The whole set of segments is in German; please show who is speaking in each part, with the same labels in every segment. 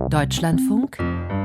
Speaker 1: Deutschlandfunk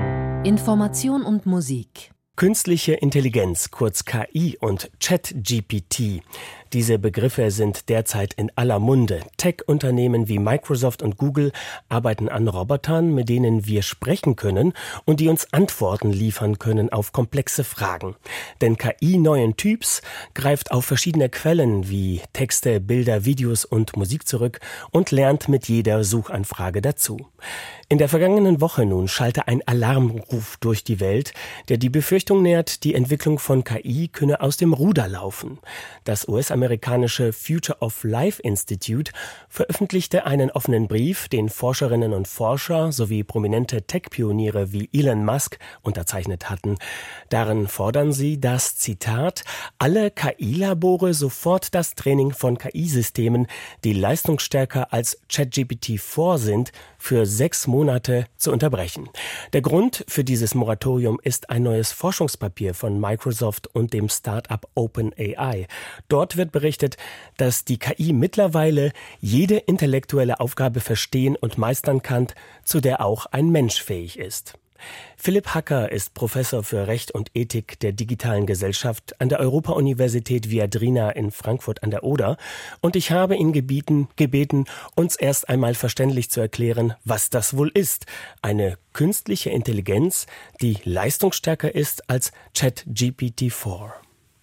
Speaker 1: Information und Musik.
Speaker 2: Künstliche Intelligenz, kurz KI und ChatGPT. Diese Begriffe sind derzeit in aller Munde. Tech-Unternehmen wie Microsoft und Google arbeiten an Robotern, mit denen wir sprechen können und die uns Antworten liefern können auf komplexe Fragen. Denn KI neuen Typs greift auf verschiedene Quellen wie Texte, Bilder, Videos und Musik zurück und lernt mit jeder Suchanfrage dazu. In der vergangenen Woche nun schallte ein Alarmruf durch die Welt, der die Befürchtung nährt, die Entwicklung von KI könne aus dem Ruder laufen. Das US-amerikanische Future of Life Institute veröffentlichte einen offenen Brief, den Forscherinnen und Forscher sowie prominente Tech-Pioniere wie Elon Musk unterzeichnet hatten. Darin fordern sie, dass, Zitat, alle KI-Labore sofort das Training von KI-Systemen, die leistungsstärker als ChatGPT-4 sind, für 6 Monate zu unterbrechen. Der Grund für dieses Moratorium ist ein neues Forschungspapier von Microsoft und dem Start-up OpenAI. Dort wird berichtet, dass die KI mittlerweile jede intellektuelle Aufgabe verstehen und meistern kann, zu der auch ein Mensch fähig ist. Philipp Hacker ist Professor für Recht und Ethik der digitalen Gesellschaft an der Europa-Universität Viadrina in Frankfurt an der Oder und ich habe ihn gebeten, uns erst einmal verständlich zu erklären, was das wohl ist. Eine künstliche Intelligenz, die leistungsstärker ist als ChatGPT-4.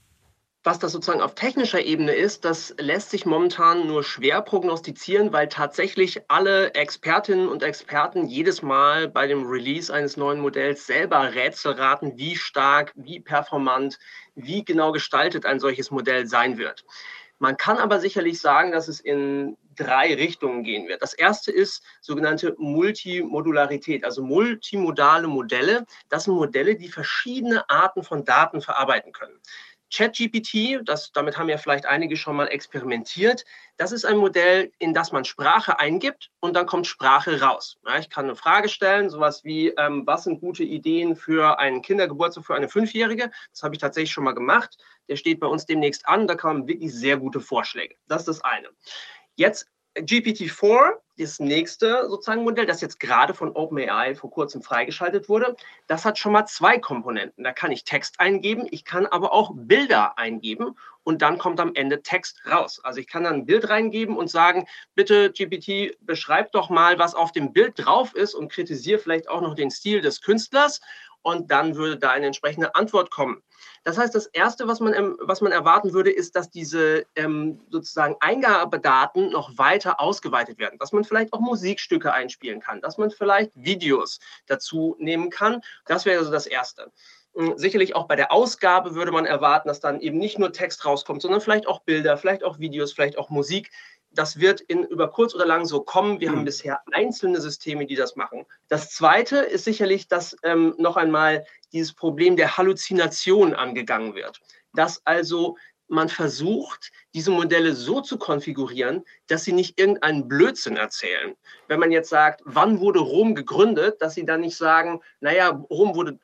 Speaker 3: Was das sozusagen auf technischer Ebene ist, das lässt sich momentan nur schwer prognostizieren, weil tatsächlich alle Expertinnen und Experten jedes Mal bei dem Release eines neuen Modells selber Rätsel raten, wie stark, wie performant, wie genau gestaltet ein solches Modell sein wird. Man kann aber sicherlich sagen, dass es in 3 Richtungen gehen wird. Das erste ist sogenannte Multimodularität, also multimodale Modelle. Das sind Modelle, die verschiedene Arten von Daten verarbeiten können. ChatGPT, damit haben ja vielleicht einige schon mal experimentiert, das ist ein Modell, in das man Sprache eingibt und dann kommt Sprache raus. Ja, ich kann eine Frage stellen, sowas wie, was sind gute Ideen für einen Kindergeburtstag für eine 5-Jährige? Das habe ich tatsächlich schon mal gemacht. Der steht bei uns demnächst an, da kann man wirklich sehr gute Vorschläge. Das ist das eine. Jetzt GPT-4, das nächste sozusagen Modell, das jetzt gerade von OpenAI vor kurzem freigeschaltet wurde, das hat schon mal 2 Komponenten. Da kann ich Text eingeben, ich kann aber auch Bilder eingeben und dann kommt am Ende Text raus. Also ich kann dann ein Bild reingeben und sagen, bitte GPT, beschreib doch mal, was auf dem Bild drauf ist und kritisiere vielleicht auch noch den Stil des Künstlers und dann würde da eine entsprechende Antwort kommen. Das heißt, das Erste, was man erwarten würde, ist, dass diese sozusagen Eingabedaten noch weiter ausgeweitet werden, dass man vielleicht auch Musikstücke einspielen kann, dass man vielleicht Videos dazu nehmen kann. Das wäre also das Erste. Sicherlich auch bei der Ausgabe würde man erwarten, dass dann eben nicht nur Text rauskommt, sondern vielleicht auch Bilder, vielleicht auch Videos, vielleicht auch Musik. Das wird über kurz oder lang so kommen. Wir haben bisher einzelne Systeme, die das machen. Das Zweite ist sicherlich, dass noch einmal dieses Problem der Halluzination angegangen wird. Dass also man versucht, diese Modelle so zu konfigurieren, dass sie nicht irgendeinen Blödsinn erzählen. Wenn man jetzt sagt, wann wurde Rom gegründet, dass sie dann nicht sagen, naja, Rom wurde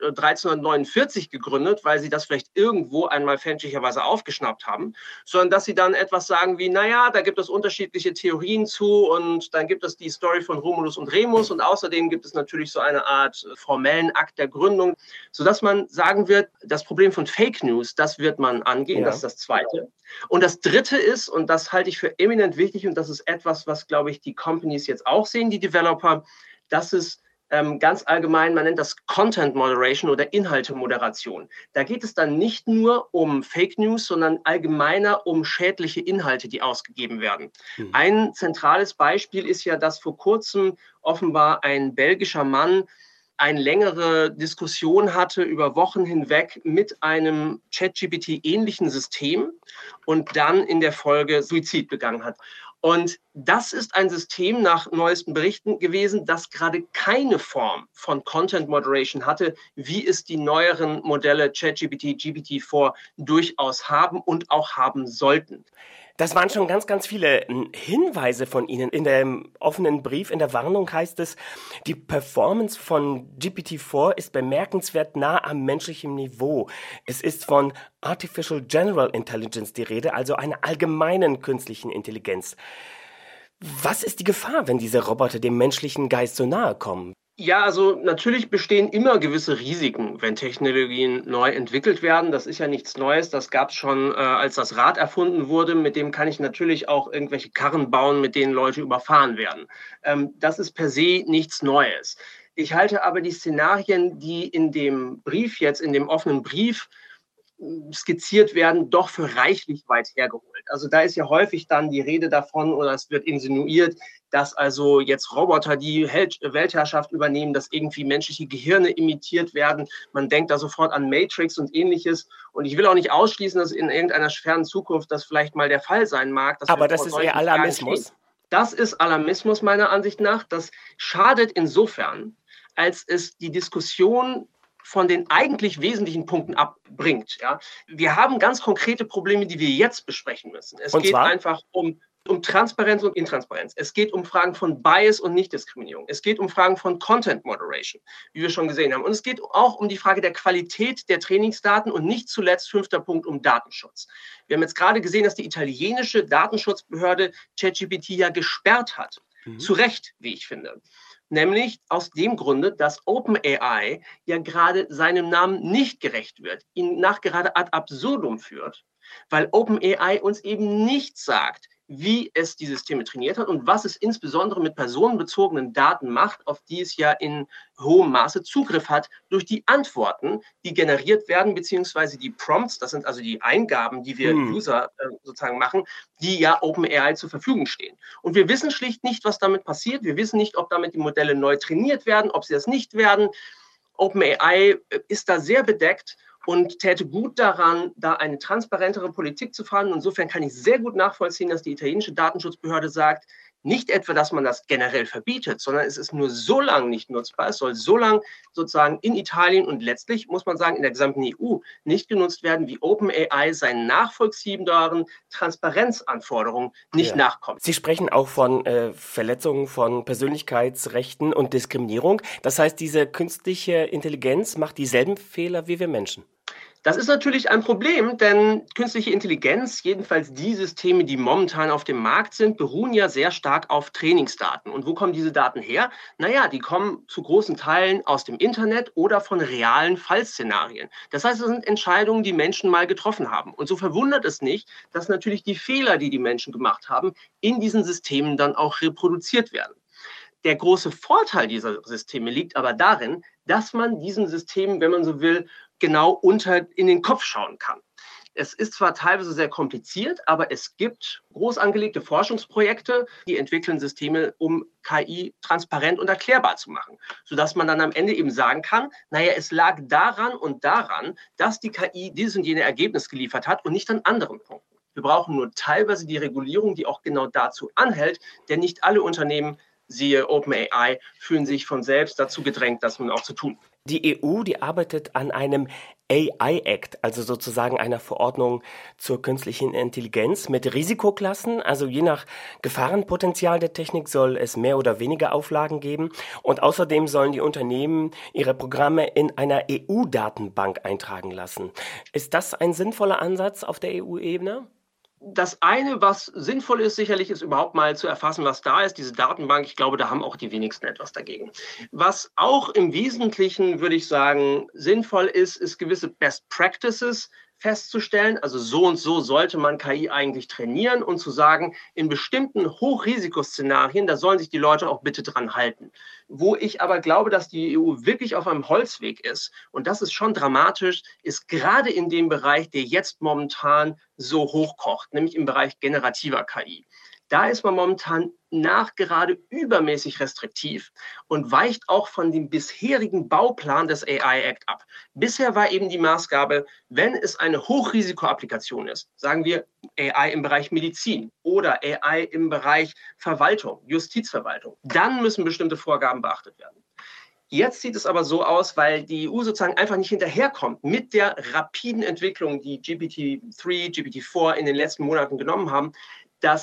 Speaker 3: 1349 gegründet, weil sie das vielleicht irgendwo einmal fälschlicherweise aufgeschnappt haben, sondern dass sie dann etwas sagen wie, naja, da gibt es unterschiedliche Theorien zu und dann gibt es die Story von Romulus und Remus und außerdem gibt es natürlich so eine Art formellen Akt der Gründung, sodass man sagen wird, das Problem von Fake News, das wird man angehen, das ist das Zweite. Und das Dritte ist, und das halte ich für eminent wichtig, und das ist etwas, was, glaube ich, die Companies jetzt auch sehen, die Developer, das ist ganz allgemein, man nennt das Content Moderation oder Inhalte-Moderation. Da geht es dann nicht nur um Fake News, sondern allgemeiner um schädliche Inhalte, die ausgegeben werden. Ein zentrales Beispiel ist ja, dass vor kurzem offenbar ein belgischer Mann eine längere Diskussion hatte über Wochen hinweg mit einem ChatGPT-ähnlichen System und dann in der Folge Suizid begangen hat. Und das ist ein System nach neuesten Berichten gewesen, das gerade keine Form von Content Moderation hatte, wie es die neueren Modelle ChatGPT, GPT-4 durchaus haben und auch haben sollten.
Speaker 2: Das waren schon ganz, ganz viele Hinweise von Ihnen. In dem offenen Brief, in der Warnung heißt es, die Performance von GPT-4 ist bemerkenswert nah am menschlichen Niveau. Es ist von Artificial General Intelligence die Rede, also einer allgemeinen künstlichen Intelligenz. Was ist die Gefahr, wenn diese Roboter dem menschlichen Geist so nahe kommen?
Speaker 3: Ja, also natürlich bestehen immer gewisse Risiken, wenn Technologien neu entwickelt werden. Das ist ja nichts Neues. Das gab es schon, als das Rad erfunden wurde. Mit dem kann ich natürlich auch irgendwelche Karren bauen, mit denen Leute überfahren werden. Das ist per se nichts Neues. Ich halte aber die Szenarien, die in dem Brief jetzt, in dem offenen Brief skizziert werden, doch für reichlich weit hergeholt. Also da ist ja häufig dann die Rede davon oder es wird insinuiert, dass also jetzt Roboter die Weltherrschaft übernehmen, dass irgendwie menschliche Gehirne imitiert werden. Man denkt da sofort an Matrix und Ähnliches. Und ich will auch nicht ausschließen, dass in irgendeiner fernen Zukunft das vielleicht mal der Fall sein mag.
Speaker 2: Aber das ist eher Alarmismus.
Speaker 3: Das ist Alarmismus meiner Ansicht nach. Das schadet insofern, als es die Diskussion von den eigentlich wesentlichen Punkten abbringt. Ja. Wir haben ganz konkrete Probleme, die wir jetzt besprechen müssen. Es geht einfach um Transparenz und Intransparenz. Es geht um Fragen von Bias und Nichtdiskriminierung. Es geht um Fragen von Content Moderation, wie wir schon gesehen haben. Und es geht auch um die Frage der Qualität der Trainingsdaten und nicht zuletzt, 5. Punkt, um Datenschutz. Wir haben jetzt gerade gesehen, dass die italienische Datenschutzbehörde ChatGPT ja gesperrt hat. Zu Recht, wie ich finde. Nämlich aus dem Grunde, dass OpenAI ja gerade seinem Namen nicht gerecht wird, ihn nachgerade ad absurdum führt, weil OpenAI uns eben nicht sagt, wie es die Systeme trainiert hat und was es insbesondere mit personenbezogenen Daten macht, auf die es ja in hohem Maße Zugriff hat durch die Antworten, die generiert werden, beziehungsweise die Prompts, das sind also die Eingaben, die wir User sozusagen machen, die ja OpenAI zur Verfügung stehen. Und wir wissen schlicht nicht, was damit passiert. Wir wissen nicht, ob damit die Modelle neu trainiert werden, ob sie das nicht werden. OpenAI ist da sehr bedeckt und täte gut daran, da eine transparentere Politik zu fahren. Insofern kann ich sehr gut nachvollziehen, dass die italienische Datenschutzbehörde sagt, nicht etwa, dass man das generell verbietet, sondern es ist nur so lange nicht nutzbar. Es soll so lange sozusagen in Italien und letztlich, muss man sagen, in der gesamten EU nicht genutzt werden, wie OpenAI seinen nachvollziehbaren Transparenzanforderungen nicht nachkommt.
Speaker 2: Sie sprechen auch von Verletzungen von Persönlichkeitsrechten und Diskriminierung. Das heißt, diese künstliche Intelligenz macht dieselben Fehler wie wir Menschen.
Speaker 3: Das ist natürlich ein Problem, denn künstliche Intelligenz, jedenfalls die Systeme, die momentan auf dem Markt sind, beruhen ja sehr stark auf Trainingsdaten. Und wo kommen diese Daten her? Naja, die kommen zu großen Teilen aus dem Internet oder von realen Fallszenarien. Das heißt, es sind Entscheidungen, die Menschen mal getroffen haben. Und so verwundert es nicht, dass natürlich die Fehler, die die Menschen gemacht haben, in diesen Systemen dann auch reproduziert werden. Der große Vorteil dieser Systeme liegt aber darin, dass man diesen Systemen, wenn man so will, genau in den Kopf schauen kann. Es ist zwar teilweise sehr kompliziert, aber es gibt groß angelegte Forschungsprojekte, die entwickeln Systeme, um KI transparent und erklärbar zu machen, sodass man dann am Ende eben sagen kann, naja, es lag daran und daran, dass die KI dieses und jene Ergebnis geliefert hat und nicht an anderen Punkten. Wir brauchen nur teilweise die Regulierung, die auch genau dazu anhält, denn nicht alle Unternehmen, siehe OpenAI, fühlen sich von selbst dazu gedrängt, das nun auch zu tun.
Speaker 2: Die EU, die arbeitet an einem AI-Act, also sozusagen einer Verordnung zur künstlichen Intelligenz mit Risikoklassen. Also je nach Gefahrenpotenzial der Technik soll es mehr oder weniger Auflagen geben. Und außerdem sollen die Unternehmen ihre Programme in einer EU-Datenbank eintragen lassen. Ist das ein sinnvoller Ansatz auf der EU-Ebene?
Speaker 3: Das eine, was sinnvoll ist, sicherlich ist überhaupt mal zu erfassen, was da ist, diese Datenbank. Ich glaube, da haben auch die wenigsten etwas dagegen. Was auch im Wesentlichen, würde ich sagen, sinnvoll ist, ist gewisse Best Practices festzustellen. Also so und so sollte man KI eigentlich trainieren und zu sagen, in bestimmten Hochrisikoszenarien, da sollen sich die Leute auch bitte dran halten. Wo ich aber glaube, dass die EU wirklich auf einem Holzweg ist, und das ist schon dramatisch, ist gerade in dem Bereich, der jetzt momentan so hochkocht, nämlich im Bereich generativer KI. Da ist man momentan nachgerade übermäßig restriktiv und weicht auch von dem bisherigen Bauplan des AI Act ab. Bisher war eben die Maßgabe, wenn es eine Hochrisikoapplikation ist, sagen wir AI im Bereich Medizin oder AI im Bereich Verwaltung, Justizverwaltung, dann müssen bestimmte Vorgaben beachtet werden. Jetzt sieht es aber so aus, weil die EU sozusagen einfach nicht hinterherkommt mit der rapiden Entwicklung, die GPT-3, GPT-4 in den letzten Monaten genommen haben, dass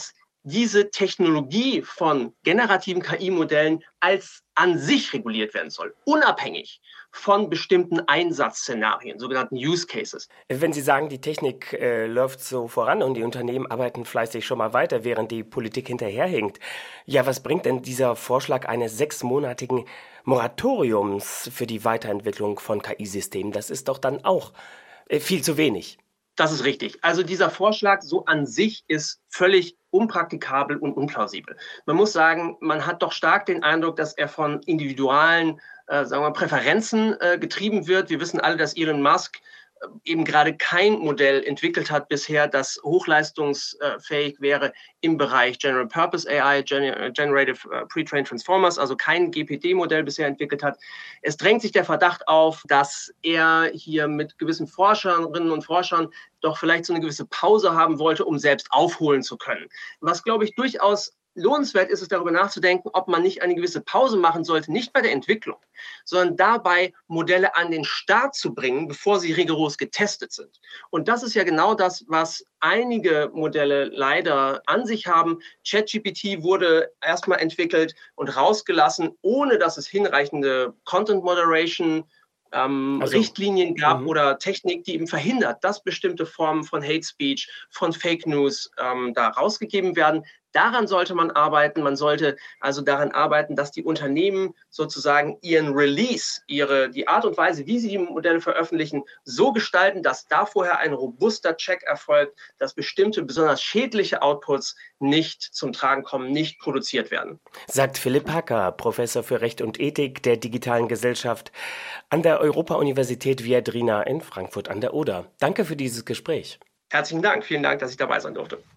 Speaker 3: diese Technologie von generativen KI-Modellen als an sich reguliert werden soll, unabhängig von bestimmten Einsatzszenarien, sogenannten Use Cases.
Speaker 2: Wenn Sie sagen, die Technik läuft so voran und die Unternehmen arbeiten fleißig schon mal weiter, während die Politik hinterherhinkt, ja, was bringt denn dieser Vorschlag eines 6-monatigen Moratoriums für die Weiterentwicklung von KI-Systemen? Das ist doch dann auch viel zu wenig.
Speaker 3: Das ist richtig. Also dieser Vorschlag so an sich ist völlig unpraktikabel und unplausibel. Man muss sagen, man hat doch stark den Eindruck, dass er von individualen Präferenzen getrieben wird. Wir wissen alle, dass Elon Musk eben gerade kein Modell entwickelt hat bisher, das hochleistungsfähig wäre im Bereich General Purpose AI, Generative Pre-trained Transformers, also kein GPT-Modell bisher entwickelt hat. Es drängt sich der Verdacht auf, dass er hier mit gewissen Forscherinnen und Forschern doch vielleicht so eine gewisse Pause haben wollte, um selbst aufholen zu können. Was, glaube ich, durchaus lohnenswert ist es, darüber nachzudenken, ob man nicht eine gewisse Pause machen sollte, nicht bei der Entwicklung, sondern dabei, Modelle an den Start zu bringen, bevor sie rigoros getestet sind. Und das ist ja genau das, was einige Modelle leider an sich haben. ChatGPT wurde erstmal entwickelt und rausgelassen, ohne dass es hinreichende Content Moderation Richtlinien gab oder Technik, die eben verhindert, dass bestimmte Formen von Hate Speech, von Fake News da rausgegeben werden. Daran sollte man arbeiten. Man sollte also daran arbeiten, dass die Unternehmen sozusagen ihren Release, die Art und Weise, wie sie die Modelle veröffentlichen, so gestalten, dass da vorher ein robuster Check erfolgt, dass bestimmte besonders schädliche Outputs nicht zum Tragen kommen, nicht produziert werden.
Speaker 2: Sagt Philipp Hacker, Professor für Recht und Ethik der digitalen Gesellschaft an der Europa-Universität Viadrina in Frankfurt an der Oder. Danke für dieses Gespräch.
Speaker 3: Herzlichen Dank. Vielen Dank, dass ich dabei sein durfte.